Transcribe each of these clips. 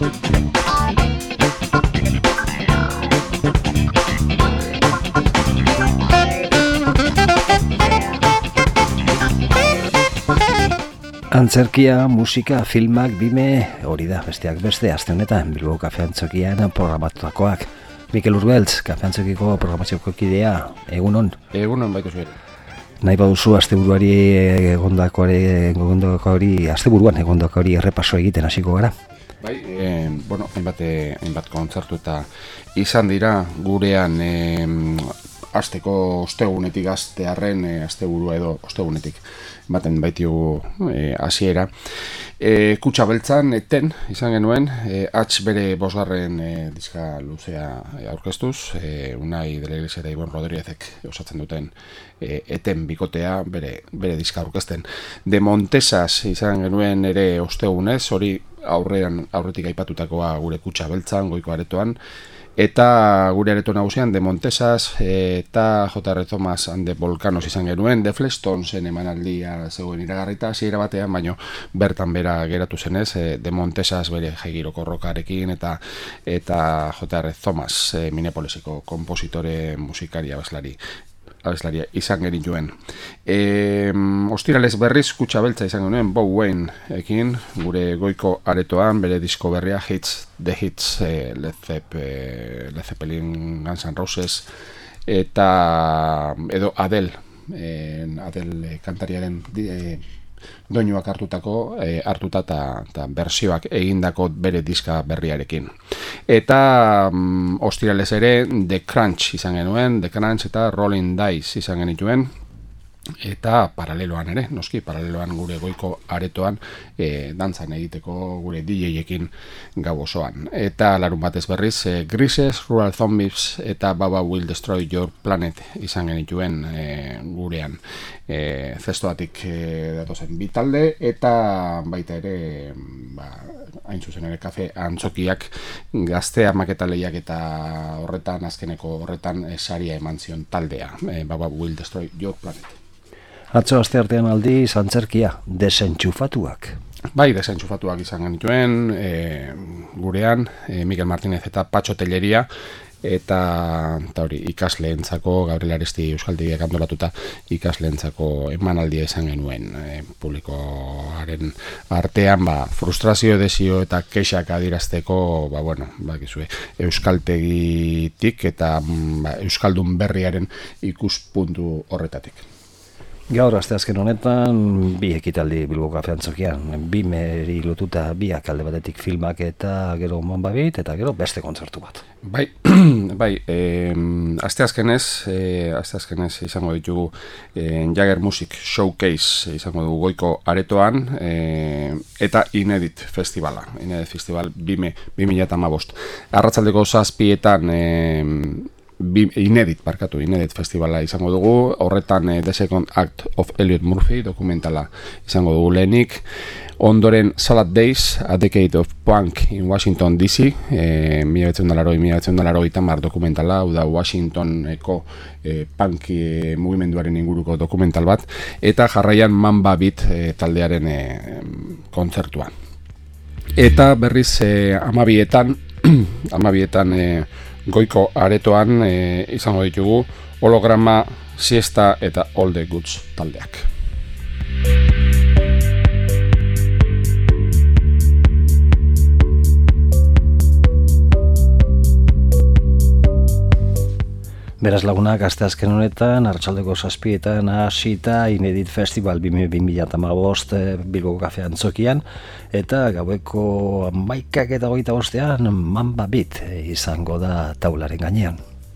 Antzerkia, musika, filmak, bime, hori da, besteak beste, aste honetan, Bilbo Kafe Antzokian programatutakoak. Mikel Urbeltz, Kafe Antzokiko programazioko kidea, egunon? Egunon baitu zuhere. Nahi baduzu, asteburuari asteburuan errepaso egiten hasiko gara? Bai, hainbat kontzertu eta izan dira gurean asteko ostegunetik astearren asteburua edo ostegunetik baten baitigu hasiera. Kutxa beltzan eten izan genuen, H bere bosgarren diska luzea aurkeztuz, Unai de la Iglesia eta Ibon Rodríguezek osatzen duten eten bikotea bere diska aurkezten. De Montesas izan genuen ere ostegunez, hori aurretik aipatutakoa gure kutxa beltzan, goiko aretoan, eta gure areto nagusian De Montesas eta J.R. Thomas and the Volcanoes izan genuen, The Flestonesen emanaldia zegoen iragarrita hasiera batean, baino bertan bera geratu zenez, De Montesas bere jaigiroko rokarekin eta J.R. Thomas Minneapoliseko konpositore musikaria abeslaria izan genituen. Ostirales berriz kutxa beltza izan genuen Bob Wayne ekin, gure goiko aretoan, bere disko berria The Hits, Led Zeppelin, Guns N' Roses eta edo Adele kantariaren doinuak hartuta eta bersioak egindako bere diska berriarekin. Eta ostirales ere The Crunch izan genuen, The Crunch eta Rolling Dice izan genituen, eta paraleloan ere, paraleloan gure goiko aretoan dantzan egiteko gure DJ-ekin gau osoan. Eta larun batez berriz, Grises, Rural Zombies eta Baba Will Destroy Your Planet izan genituen gurean. Zestoatik datozen bitalde, eta baita ere, hain zuzen ere Kafe Antzokiak gaztea maketaleiak eta azkeneko horretan saria eman zion taldea, Baba Will Destroy Your Planet. Atzo asteartean aldiz antzerkia, desentxufatuak. Bai, desentxufatuak izan genituen, gurean, Mikel Martínez eta Patxo Telleria, eta hori ikasleentzako, Gabriel Aresti Euskaltegiak antolatuta ikasleentzako emanaldia izan genuen, publikoaren artean, frustrazio, desio eta kexak adierazteko, Euskaltegitik eta Euskaldun berriaren ikuspuntu horretatik. Gaur asteazken honetan, bi ekitaldi Bilbo Kafe Antzokian, bi meri lotuta biak alde batetik filmak eta gero Monbabit eta gero beste kontzertu bat. Bai, asteazkenez izango ditugu Jagger Music Showcase izango dugu goiko aretoan, eta Inedit Festival 2015. Arratsaldeko 7:00 Inedit Festivala izango dugu, horretan The Second Act of Elliot Murphy dokumentala izango dugu lehenik, ondoren Salad Days, A Decade of Punk in Washington DC, 1980 dokumentala, hau da Washingtoneko punk mugimenduaren inguruko dokumental bat, eta jarraian Mamba Beat taldearen kontzertua. Eta berriz 12:00 goiko aretoan izango ditugu Holograma, Siesta eta All the Goods taldeak. Beraz lagunak, asteazken honetan, arratsaldeko 7:00 hasita Inedit Festival 2015 Bilboko Kafe Antzokian, eta gaueko 11:25 Mamba Beat izango da taularen gainean.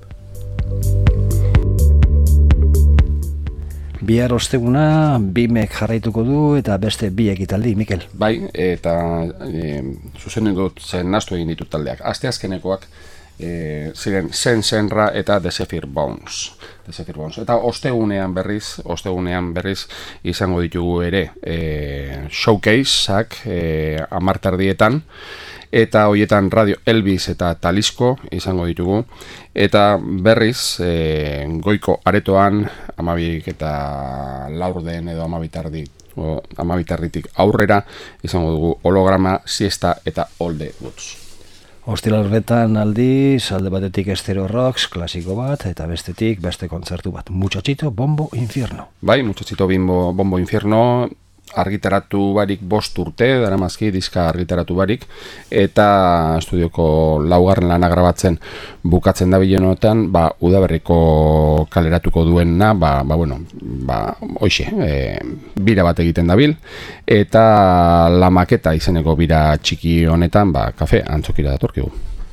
Bihar osteguna, bimek jarraituko du eta beste bi ekitaldi, Mikel. Bai, eta zuzeneko zen nastu egin ditut taldeak. Asteazkenekoak ziren Senra eta The Zephyr Bones. Eta ostegunean berriz izango ditugu ere showcaseak 10:00 eta hoietan Radio Elvis eta Talisko izango ditugu, eta berriz goiko aretoan 12:04 edo 12:30 12:30 aurrera izango dugu Holograma, Siesta eta All the Woods. Ostiral honetan aldiz, alde batetik Stereo Rocks, klasiko bat, eta bestetik beste kontzertu bat, Muchachito Bombo Infierno. Bai, Muchachito Bombo Infierno, argitaratu barik 5 urte, daramazki diska argitaratu barik, eta estudioko 4. lana grabatzen bukatzen da bilenotan, udaberriko kaleratuko duena, hoxe, bira bat egiten dabil, eta La Maketa izeneko bira txiki honetan, kafe antzokira datorkigu.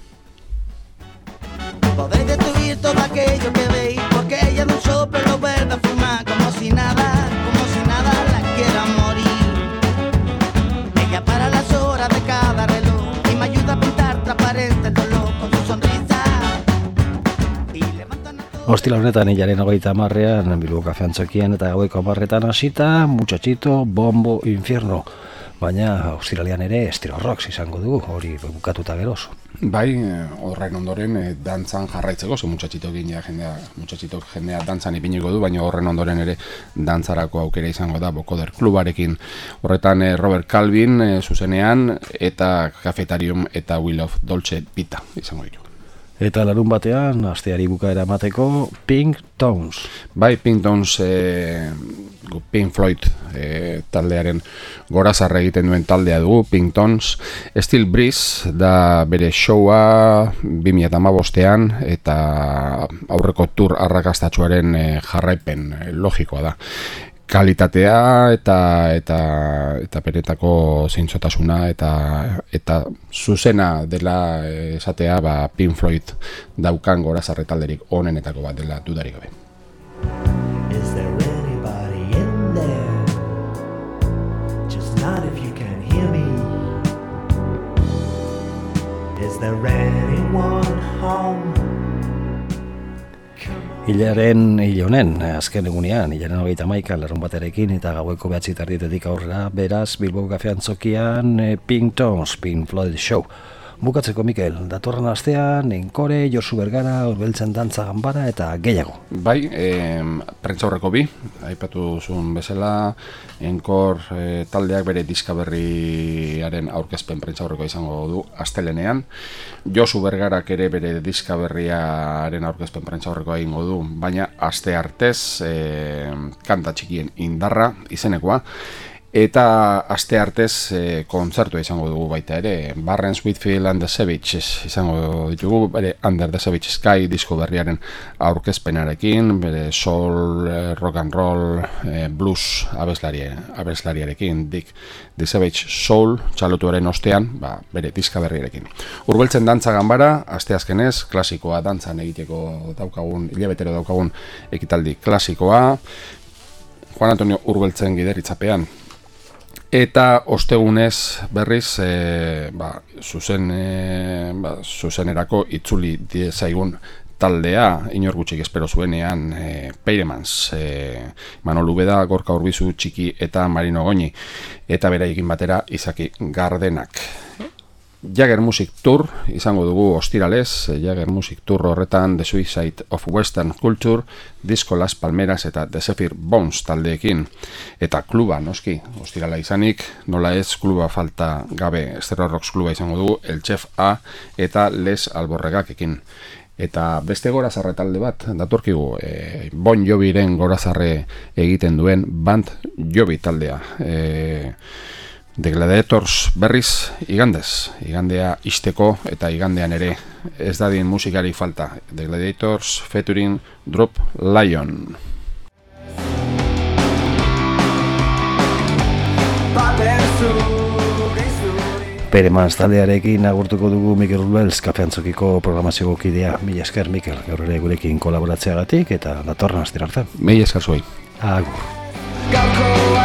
Podéis destruir todo aquello que veis, porque ella de un soplo lo vuelve a fumar, como si nada la quiera morir. Ella para las horas de cada reloj y me ayuda a pintar transparente el dolor con su sonrisa. Y levantan a todos. Ostila honetan hilaren 30ean Bilbo Kafe Antzokian eta gaueko 10etan hasita, Muchachito Bombo Infierno. Baina ostiralean ere Stereo Rocks izango dugu, hori bukatuta geroz. Bai, horren ondoren dantzan jarraitzeko, Muchachitok jendea dantzan ipiniko du, baina horren ondoren ere dantzarako aukera izango da Bokoder klubarekin. Horretan Robert Calvin zuzenean eta Cafetarium eta Will of Dolce Vita izango ditu. Eta larun batean, asteari bukaera emateko, Pink Tones. Bai, Pink Tones, Pink Floyd taldearen gorazarra egiten duen taldea dugu, Pink Tones. Steel Breeze da bere showa 2015ean eta aurreko tour arrakastatsuaren jarraipen logikoa da. Kalitatea eta benetako zintzotasuna eta zuzena dela esatea Pink Floyd daukan gorazarre talderik onenetako bat dela dudarik gabe. Is there anybody in there? Just not if you can hear me. Is there anyone home? Hilaren honen, azken egunean, hilaren 31 larun baterekin eta gaueko 9:30 aurrera, beraz, Bilbo Kafe Antzokian Pink Tones, Pink Floyd Show. Bukatzeko, Mikel, datorren astean, Enkore, Josu Bergara, Urbeltzen dantza ganbara eta gehiago. Bai, prentsaurreko bi, aipatu zuen bezala, Enkor taldeak bere diska berriaren aurkezpen prentsaurreko izango du astelenean. Josu Bergarak ere bere diska berriaren aurkezpen prentsaurrekoa egingo du, baina aste artez kanta txikien indarra izenekoa. Eta aste artez kontzertua izango dugu baita ere, Barrens, Whitfield and the Savages izango ditugu, bere Under the Savage Sky disko berriaren aurkezpenarekin, bere soul, rock and roll, blues abeslariarekin, Dick the Savage Soul txalotuaren ostean, bere diska berriarekin. Urbeltzen dantza ganbara, asteazkenez, klasikoa dantzan egiteko daukagun, hilabetero daukagun ekitaldi klasikoa, Juan Antonio Urbeltzen gideritzapean. Eta ostegunez berriz zuzenerako itzuli zaigun taldea, inor gutxik espero zuenean, Peiremans, Manol Ubeda, Gorka Urbizu, Txiki eta Marino Goñi, eta beraikin batera Izaki Gardenak. Jagger Music Tour izango dugu ostiralez, Jagger Music Tour horretan The Suicide of Western Culture, Disco Las Palmeras eta The Zephyr Bones taldeekin. Eta kluba, noski, ostirala izanik, nola ez kluba falta gabe, Stereo Rocks kluba izango dugu, El Chef A eta Les Alborregakekin. Eta beste gorazarre talde bat, datorkigu, Bon Joviren gorazarre egiten duen Band Jovi taldea. The Gladiators berriz igandea isteko eta igandean ere ez dadin musikari falta. The Gladiators featuring Drop Lion. Peiremans taldearekin agurtuko dugu Mikel Urbeltz Kafe Antzokiko programazioko kidea. Mila esker, Mikel, gaur ere gurekin kolaboratzeagatik eta datorren astera arte. Mila esker zuei. Agur. Gaurko